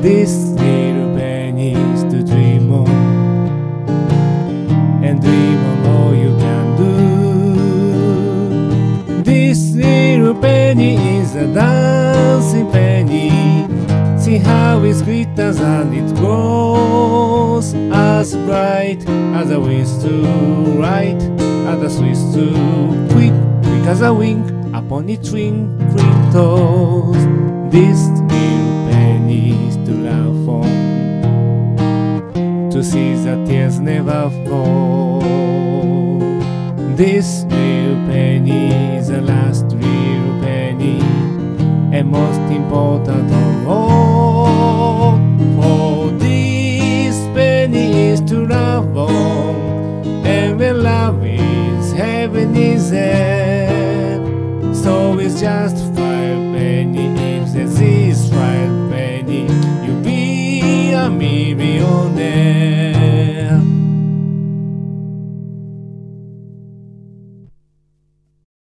This little penny is to dream on, and dream on all you can do. This little penny is a dancing penny. See how it glitters and it glows, as bright as a wind to right, as a Swiss to quick, quick as a wink upon its twinkling toes. This little penny is to laugh on, to see the tears never fall. This little penny is the last little penny, and most important of all. For this penny is to love on, and when love is, heaven is there. So it's just 5 penny. If there is 5 penny, you'll be a millionaire.